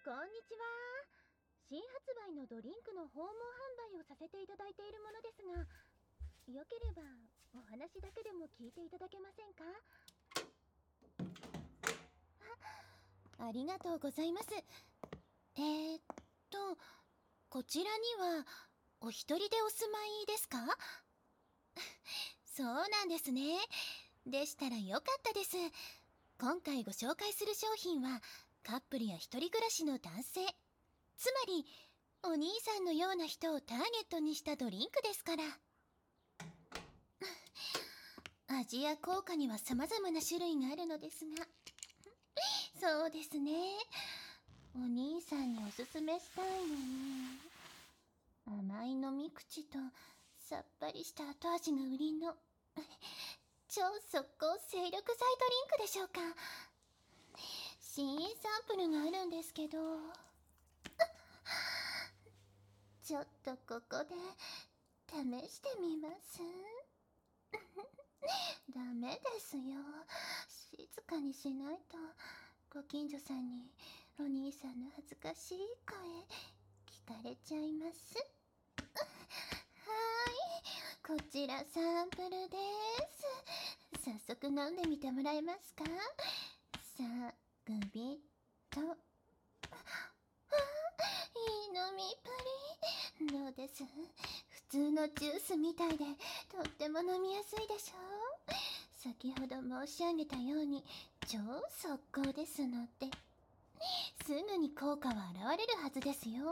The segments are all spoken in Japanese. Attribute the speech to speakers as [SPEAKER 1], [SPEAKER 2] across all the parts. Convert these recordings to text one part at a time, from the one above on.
[SPEAKER 1] こんにちは。新発売のドリンクの訪問販売をさせていただいているものですが、よければお話だけでも聞いていただけませんか？ありがとうございます。こちらにはお一人でお住まいですか？そうなんですね。でしたらよかったです。今回ご紹介する商品はカップルや一人暮らしの男性、つまりお兄さんのような人をターゲットにしたドリンクですから。味や効果には様々な種類があるのですが、そうですね、お兄さんにおすすめしたいのに、甘い飲み口とさっぱりした後味が売りの超速攻精力剤ドリンクでしょうか。新サンプルがあるんですけど、ちょっとここで試してみます。ダメですよ。静かにしないとご近所さんにお兄さんの恥ずかしい声聞かれちゃいます。こちらサンプルです。早速飲んでみてもらえますか？さあ、グビッと。いい飲みっぷり。どうです？普通のジュースみたいでとっても飲みやすいでしょ？先ほど申し上げたように超速攻ですので、すぐに効果は現れるはずですよ。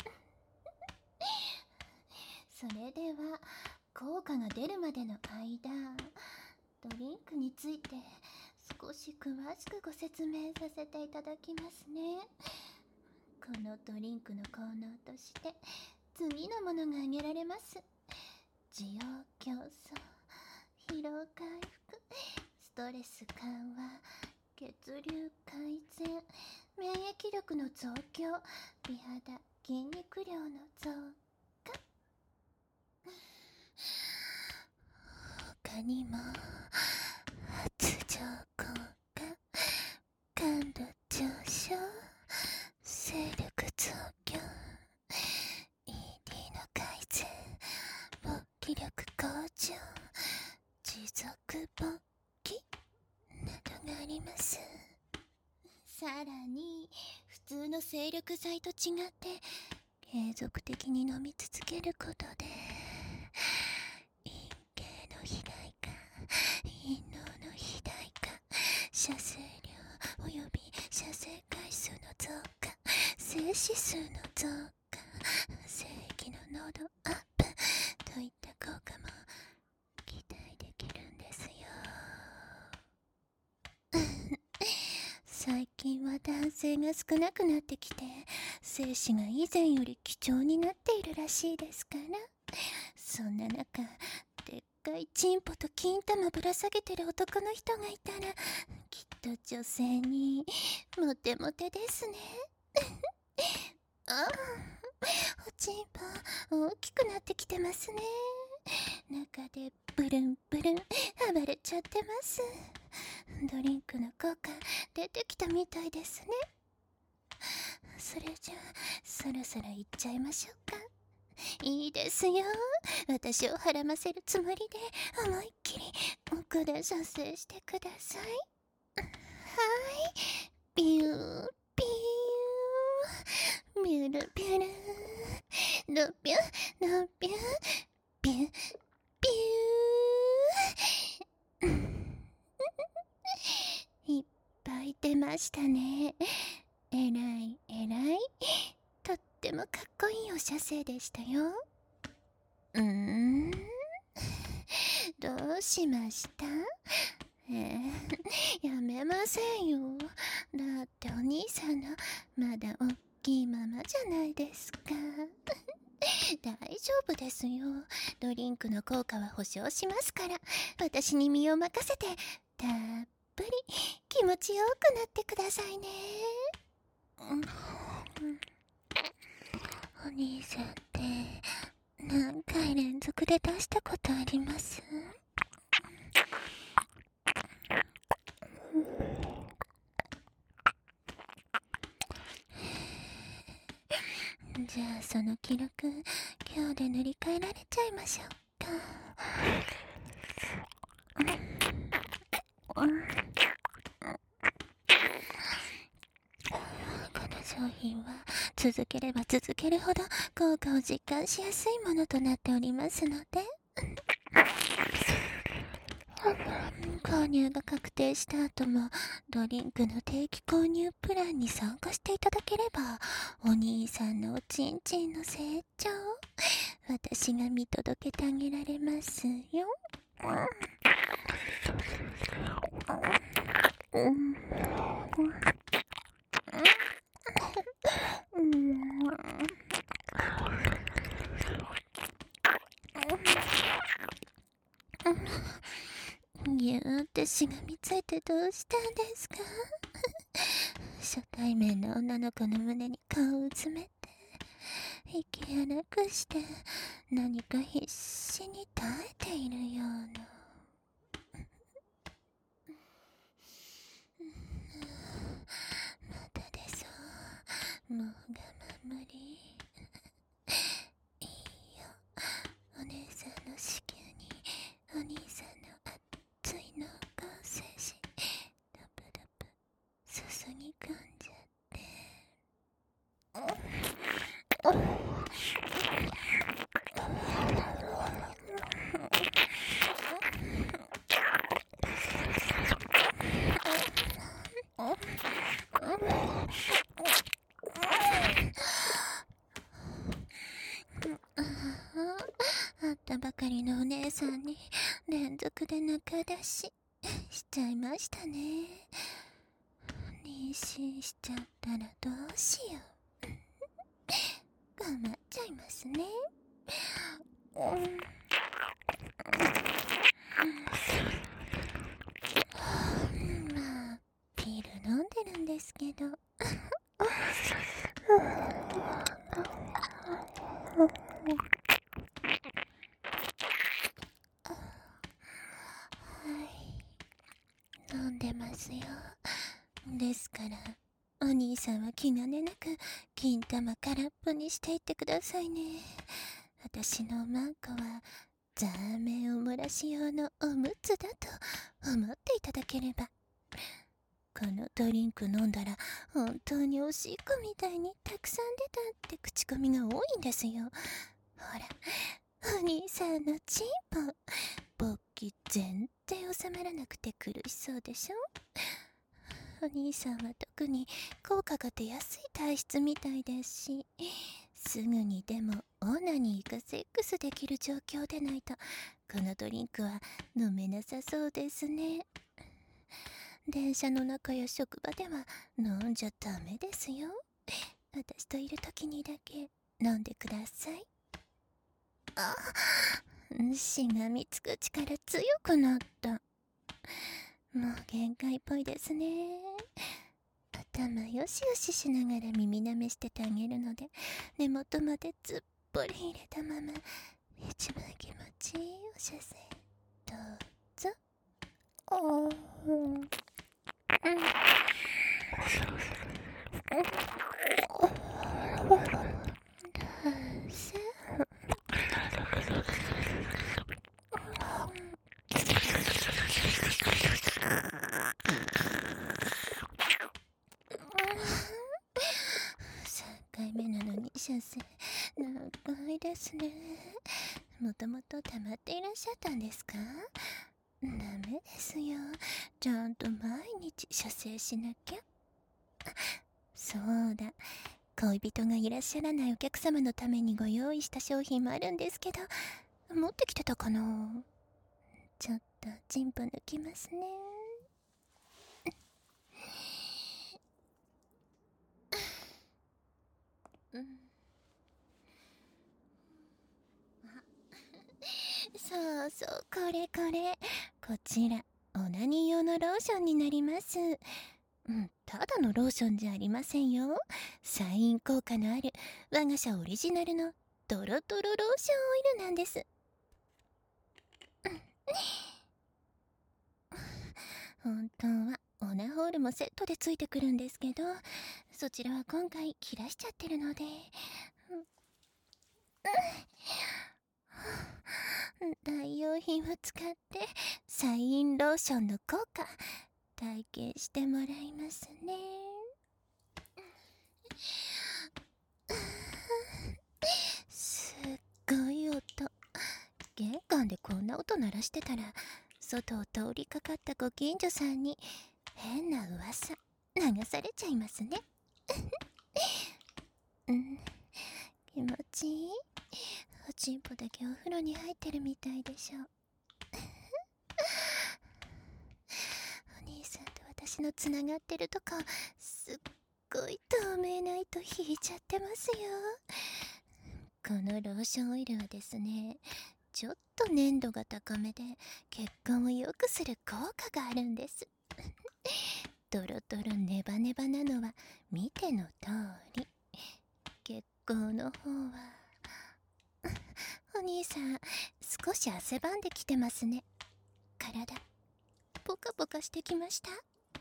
[SPEAKER 1] それでは効果が出るまでの間、ドリンクについて少し詳しくご説明させていただきますね。このドリンクの効能として次のものが挙げられます。需要競争、疲労回復、ストレス緩和、血流改善、免疫力の増強、美肌、筋肉量の増加。他にも発情効果、感度上昇、勢力増強、ED の改善、勃起力向上、持続勃起などがあります。さらに普通の精力剤と違って継続的に飲み続けることで陰茎の肥大化、陰嚢の肥大化、射精量および射精回数の増加、精子数の増加、精液の濃度アップといった効果も期待できるんですよ。最近は男性が少なくなってきて、精子が以前より貴重になっているらしいですから、そんな中、でっかいチンポと金玉ぶら下げてる男の人がいたら、きっと女性にモテモテですね。ああ、おちんぽ大きくなってきてますね。中でブルンブルン暴れちゃってます。ドリンクの効果出てきたみたいですね。それじゃあそろそろ行っちゃいましょうか。いいですよ。私をはらませるつもりで思いっきり奥で射精してください。はい、ビュービュー、ビュルビュル、ドビュドビュビュビュー。いっぱい出ましたね。えらいえらい、とってもかっこいいお射精でしたよ。どうしました？やめませんよ。だってお兄さんのまだおっきいままじゃないですか。大丈夫ですよ。ドリンクの効果は保証しますから、私に身を任せてたっぷり気持ちよくなってくださいね。お兄さんって何回連続で出したことあります？ じゃあその記録今日で塗り替えられちゃいましょうか。この商品は続ければ続けるほど効果を実感しやすいものとなっておりますので、購入が確定した後もドリンクの定期購入プランに参加していただければ、お兄さんのおちんちんの成長私が見届けてあげられますよ。ぎゅーってしがみついてどうしたんですか？初対面の女の子の胸に顔をうずめて息荒くして何か必死に耐えているような。またでそう。もう我慢無理。いいよ、お姉さんの子宮にお兄さんの熱い濃厚精子ダブダブ注ぎ込んじゃって。会ったばかりのお姉さんに連続で仲出ししちゃいましたね。妊娠しちゃったらどうしよう。困っちゃいますね。まあピル飲んでるんですけど。飲んでますよ。ですからお兄さんは気兼ねなく金玉空っぽにしていってくださいね。私のマンコはザーメンおもらし用のおむつだと思っていただければ。このドリンク飲んだら本当におしっこみたいにたくさん出たって口コミが多いんですよ。ほら、お兄さんのチンポ勃起全然収まらなくて苦しそうでしょ。お兄さんは特に効果が出やすい体質みたいですし、すぐにでもオナニーかセックスできる状況でないとこのドリンクは飲めなさそうですね。電車の中や職場では飲んじゃダメですよ。私といる時にだけ飲んでください。あ、しがみつく力強くなった。もう限界っぽいですね。頭よしよししながら耳なめしててあげるので、根元までずっぽり入れたまま一番気持ちいいお射精どうぞ。おー、3回目なのに射精長いですね。もともと溜まっていらっしゃったんですか？ダメですよ、ちゃんと毎日射精しなきゃ。そうだ、恋人がいらっしゃらないお客様のためにご用意した商品もあるんですけど、持ってきてたかな。ちょっとチンポ抜きますね。そうそう、これこれ、こちらオナニー用のローションになります。ただのローションじゃありませんよ。サイン効果のある我が社オリジナルのドロドロローションオイルなんです。本当はオナホールもセットでついてくるんですけど、そちらは今回切らしちゃってるので、 代用品を使ってサインローションの効果体験してもらいますね。すっごい音。玄関でこんな音鳴らしてたら外を通りかかったご近所さんに変な噂流されちゃいますね。気持ちいい。おちんぽだけお風呂に入ってるみたいでしょ。お兄さんと私のつながってるとこすっごい透明な糸引いちゃってますよ。このローションオイルはですね、ちょっと粘度が高めで血管を良くする効果があるんです。ドロドロネバネバなのは見ての通り。血行の方はお兄さん少し汗ばんできてますね。体ポカポカしてきました。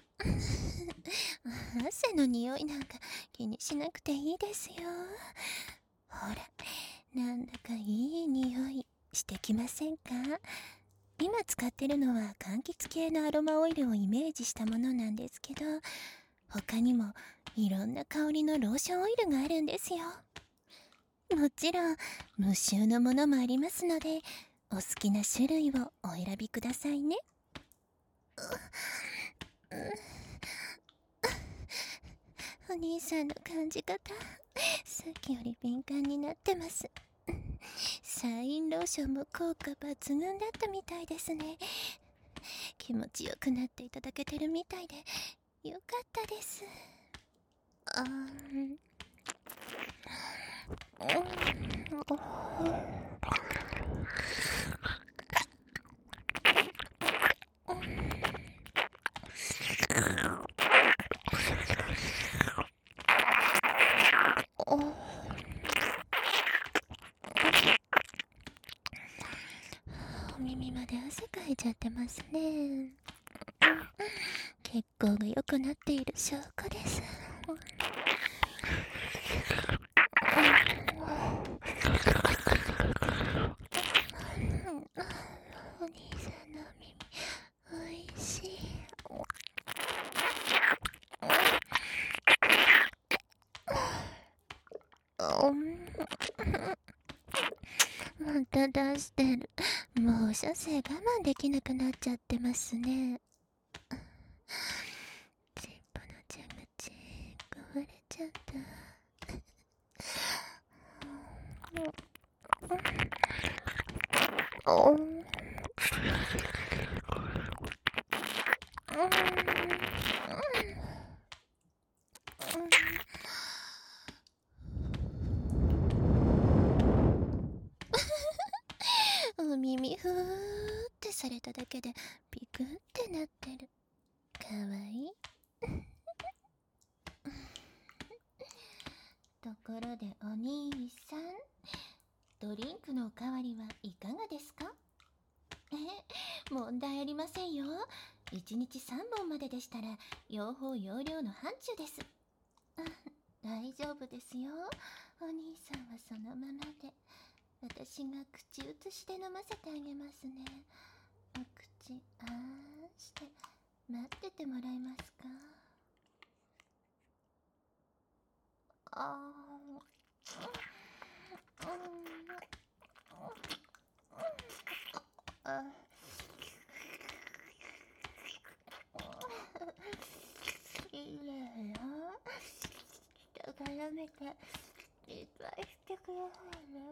[SPEAKER 1] 汗の匂いなんか気にしなくていいですよ。ほら、なんだかいい匂いしてきませんか？今使ってるのは柑橘系のアロマオイルをイメージしたものなんですけど、他にもいろんな香りのローションオイルがあるんですよ。もちろん無臭のものもありますので、お好きな種類をお選びくださいね。お兄さんの感じ方、さっきより敏感になってます。サインローションも効果抜群だったみたいですね。気持ちよくなっていただけてるみたいでよかったです。お耳まで汗かいちゃってますね。血行が良くなっている証拠です。お兄さんのお耳おいしい。また出してる。もう射精我慢できなくなっちゃってますね。チンポの蛇口壊れちゃった。お耳ふーってされただけでピクってなってる。かわいい。ところでお兄さん、ドリンクのおかわりはいかがですか？問題ありませんよ。1日3本まででしたら用法用量の範疇です。大丈夫ですよ。お兄さんはそのままで。私が口移しで飲ませてあげますね。お口あーして待っててもらえますか？いいねよ。人絡めていっぱいしてくださいね。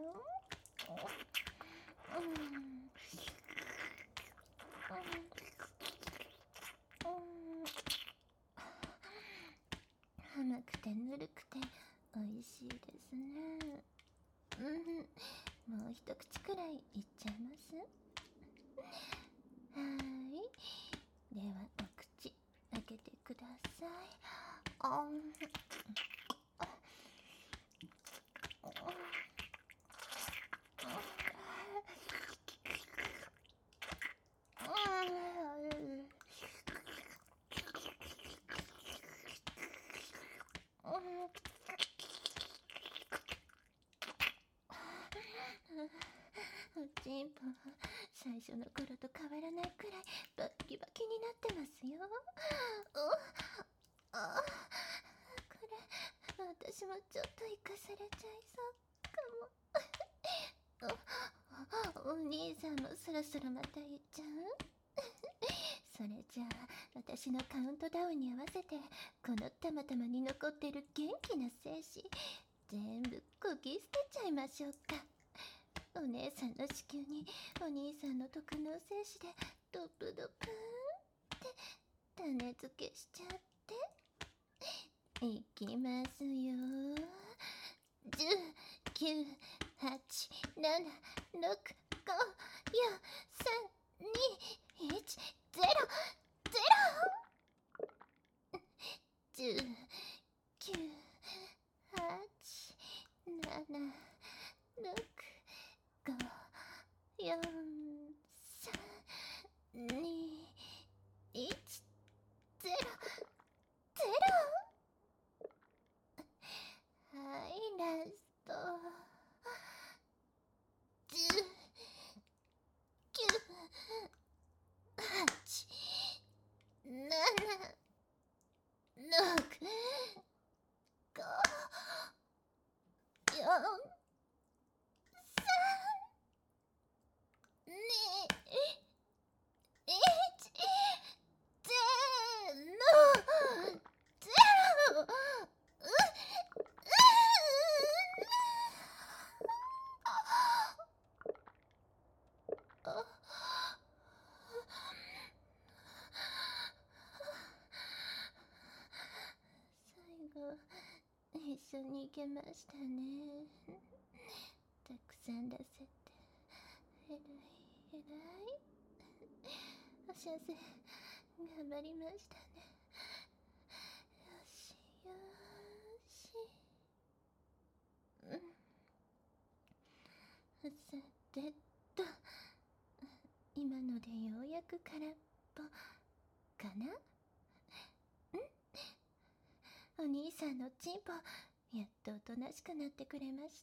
[SPEAKER 1] 甘くてぬるくて美味しいですね。もう一口くらいいっちゃいます。はーい。ではお口開けてください。 最初の頃と変わらないくらいバッキバキになってますよ。あ、これ私もちょっと生かされちゃいそうかも。お兄さんもそろそろまた言っちゃう？それじゃあ私のカウントダウンに合わせてこのたまたまに残ってる元気な精子全部こき捨てちゃいましょうか。お姉さんの子宮にお兄さんの特納精子でドプドプーって種付けしちゃっていきますよ。10、9、8、7、6、5、4、3、2、1、0、0。10、9、8、7、6、5、4、3、2、1、0、はい、ラスト。10、9、8、7、6、5、4、3、2、1、0、最後一緒に行けましたね。たくさん出せてえらいえらい。おしゃせ頑張りましたね。よしよし。さてと、今のでようやく空っぽかな。お兄さんのチンポやっとおとなしくなってくれました。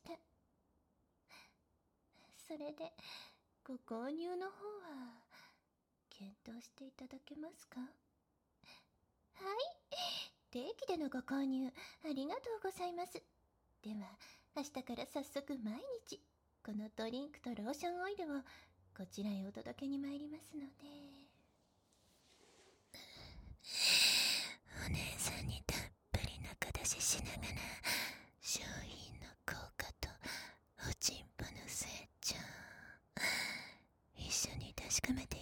[SPEAKER 1] それでご購入の方は検討していただけますか？はい、定期でのご購入ありがとうございます。では明日から早速毎日このドリンクとローションオイルをこちらへお届けに参りますので。お姉さんにたっぷり中出ししながら商品の効果とおちんぽの成長一緒に確かめて